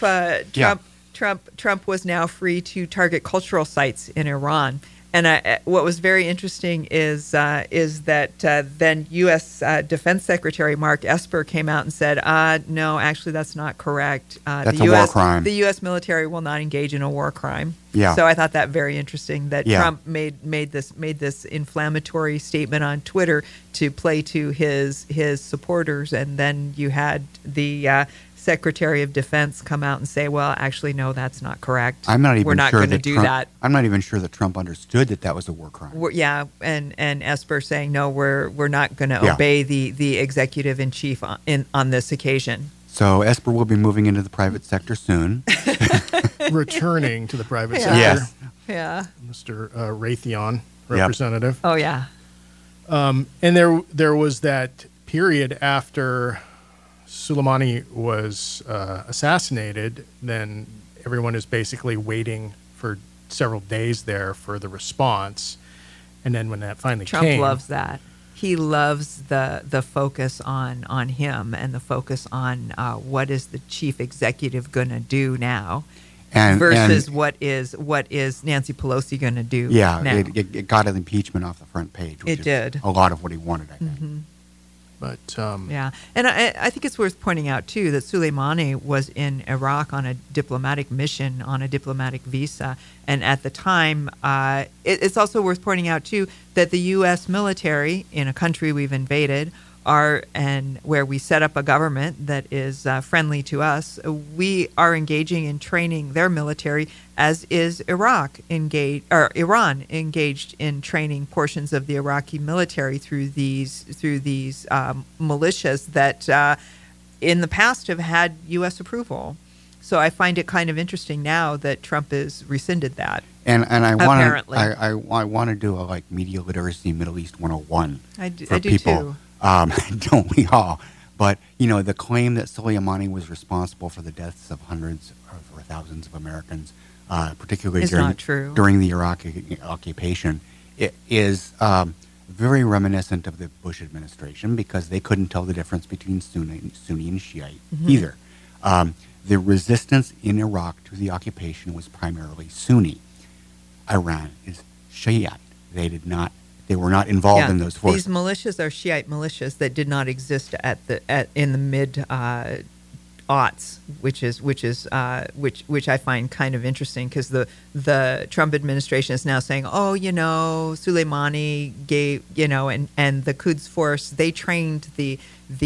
Trump was now free to target cultural sites in Iran. And what was very interesting is that then U.S. Defense Secretary Mark Esper came out and said, "No, actually, that's not correct. That's the a war U.S. crime. The U.S. military will not engage in a war crime." Yeah. So I thought that very interesting that Yeah. Trump made this inflammatory statement on Twitter to play to his supporters, and then you had the Secretary of Defense come out and say, "Well, actually, no, that's not correct. I'm not even We're not sure going to that do Trump, that." I'm not even sure that Trump understood that was a war crime. Yeah, and Esper saying, "No, we're not going to Yeah. obey the executive in chief on this occasion." So Esper will be moving into the private sector soon. Returning to the private Yeah. sector, Yes. Yeah. Mr. Raytheon, representative. Oh yeah. And there was that period after Soleimani was assassinated. Then everyone is basically waiting for several days there for the response. And then when that finally Trump came, loves that. He loves the focus on him and the focus on what is the chief executive going to do now, versus what is Nancy Pelosi going to do Yeah, now. it got an impeachment off the front page. Which It did. a lot of what he wanted, I think. but Yeah, and I think it's worth pointing out too that Soleimani was in Iraq on a diplomatic mission on a diplomatic visa, and at the time, it's also worth pointing out too that the U.S. military in a country we've invaded and where we set up a government that is friendly to us, we are engaging in training their military, as is Iran engaged in training portions of the Iraqi military through these militias that in the past have had U.S. approval. So I find it kind of interesting now that Trump has rescinded that. And I want Apparently. to I want to do a media literacy Middle East 101 I do people. too. Don't we all? But the claim that Soleimani was responsible for the deaths of hundreds or thousands of Americans, particularly Is not true. during the Iraqi occupation, it is very reminiscent of the Bush administration because they couldn't tell the difference between Sunni and Shiite either. The resistance in Iraq to the occupation was primarily Sunni. Iran is Shiite. They were not involved in those forces. These militias are Shiite militias that did not exist in the mid aughts, which I find kind of interesting because the Trump administration is now saying, oh, Soleimani gave, and the Quds Force, they trained the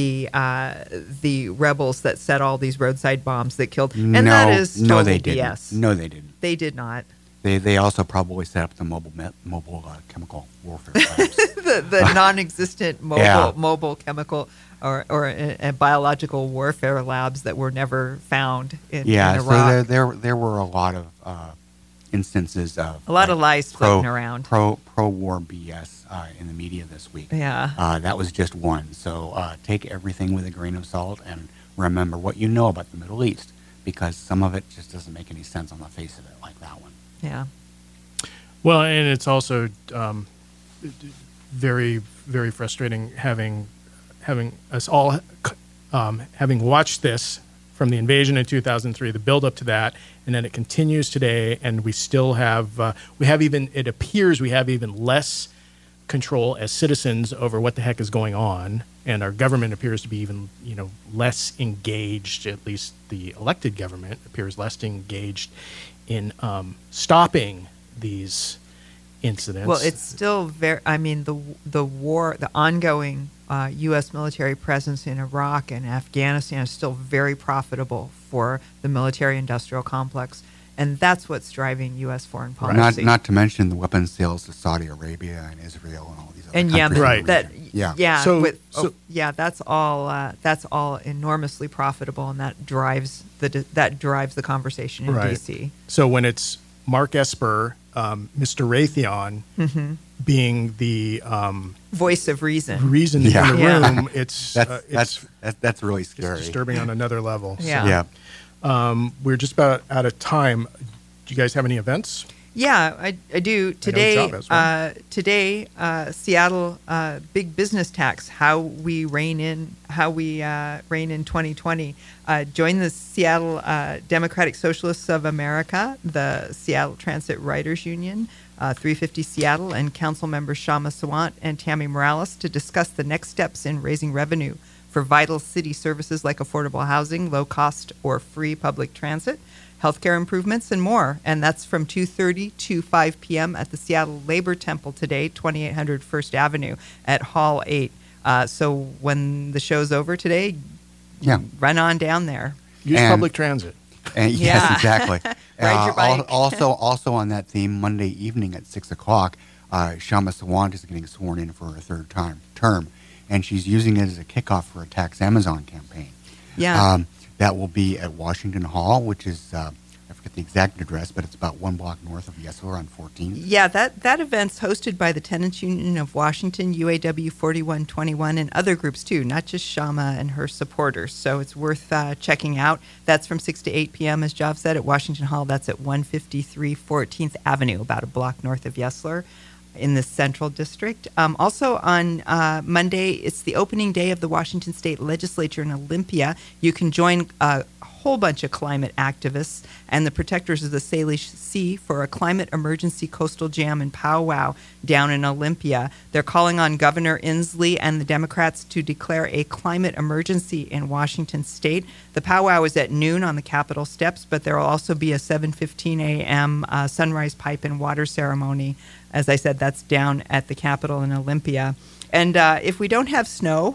rebels that set all these roadside bombs that killed, and that is total they BS. didn't. No, they didn't. They did not. They also probably set up the mobile chemical warfare labs. the non-existent Yeah. mobile chemical or biological warfare labs that were never found in Iraq. So there were a lot of instances of a lot of lies floating around. Pro-war BS in the media this week. Yeah. That was just one. So take everything with a grain of salt and remember what you know about the Middle East because some of it just doesn't make any sense on the face of it like that one. Yeah. Well, and it's also very, very frustrating having us all having watched this from the invasion in 2003, the build up to that, and then it continues today, and we still have it appears we have even less control as citizens over what the heck is going on, and our government appears to be even less engaged. At least the elected government appears less engaged in stopping these incidents. Well, it's still the war, the ongoing U.S. military presence in Iraq and Afghanistan is still very profitable for the military-industrial complex, and that's what's driving U.S. foreign policy. Not to mention the weapons sales to Saudi Arabia and Israel and all these other and countries. Yemen. Right. That's all enormously profitable, and that drives the conversation in Right. D.C. So when it's Mark Esper, Mr. Raytheon, being the Voice of reason. reason in the room, it's That's really it's scary. disturbing on another level. So, Yeah. we're just about out of time. Do you guys have any events? Yeah, I do. Today, Job has one. Seattle big business tax. How we rein in 2020. Join the Seattle Democratic Socialists of America, the Seattle Transit Writers Union, 350 Seattle, and Council members Shama Sawant and Tammy Morales to discuss the next steps in raising revenue for vital city services like affordable housing, low cost or free public transit, healthcare improvements, and more. And that's from 2:30 to 5 p.m. at the Seattle Labor Temple today, 2800 First Avenue at Hall 8. So when the show's over today, run on down there. Use And- public transit. And Yeah. Yes, exactly. Ride your bike. Also on that theme, Monday evening at 6:00, Shama Sawant is getting sworn in for her third term, and she's using it as a kickoff for a tax Amazon campaign. Yeah. That will be at Washington Hall, which is I forget the exact address, but it's about 1 block north of Yesler on 14th. Yeah, that event's hosted by the Tenants Union of Washington, UAW 4121, and other groups too, not just Shama and her supporters. So it's worth checking out. That's from 6 to 8 p.m., as Jav said, at Washington Hall. That's at 153 14th Avenue, about a block north of Yesler in the Central District. Also on Monday, it's the opening day of the Washington State Legislature in Olympia. You can join a whole bunch of climate activists and the protectors of the Salish Sea for a climate emergency coastal jam and powwow down in Olympia. They're calling on Governor Inslee and the Democrats to declare a climate emergency in Washington State. The powwow is at noon on the Capitol steps, but there will also be a 7:15 a.m. Sunrise pipe and water ceremony. As I said, that's down at the Capitol in Olympia. And if we don't have snow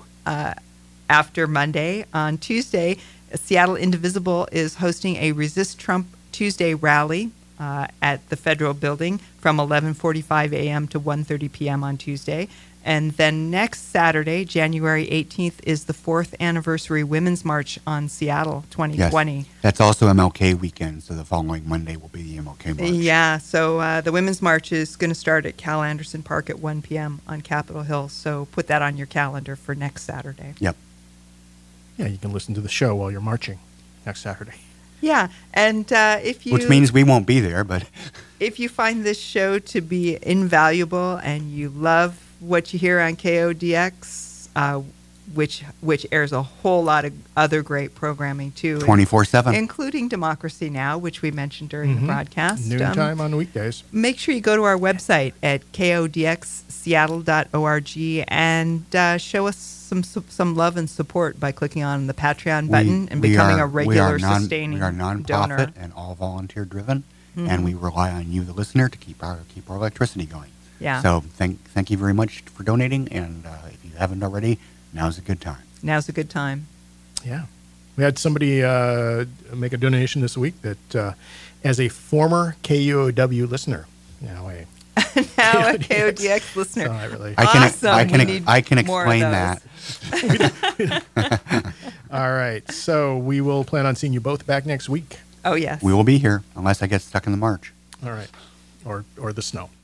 after Monday, on Tuesday, Seattle Indivisible is hosting a Resist Trump Tuesday rally at the Federal Building from 11:45 a.m. to 1:30 p.m. on Tuesday. And then next Saturday, January 18th, is the 4th anniversary Women's March on Seattle 2020. Yes, that's also MLK weekend, so the following Monday will be the MLK March. Yeah, so the Women's March is going to start at Cal Anderson Park at 1 p.m. on Capitol Hill. So put that on your calendar for next Saturday. Yep. Yeah, you can listen to the show while you're marching next Saturday. Yeah, and if you... Which means we won't be there, but... If you find this show to be invaluable and you love what you hear on KODX, which airs a whole lot of other great programming too, 24/7. including Democracy Now!, which we mentioned during the broadcast. Noontime on weekdays. Make sure you go to our website at kodxseattle.org and show us some love and support by clicking on the Patreon button and becoming a regular sustaining We are nonprofit donor. and all volunteer driven, and we rely on you, the listener, to keep our electricity going. Yeah. So thank you very much for donating, and if you haven't already, now's a good time. Now's a good time. Yeah. We had somebody make a donation this week that, as a former KUOW listener, now Now a KODX listener. So not really. Awesome. We need I can more of explain those. that. All right. So we will plan on seeing you both back next week. Oh, yes. We will be here unless I get stuck in the march. All right. Or the snow.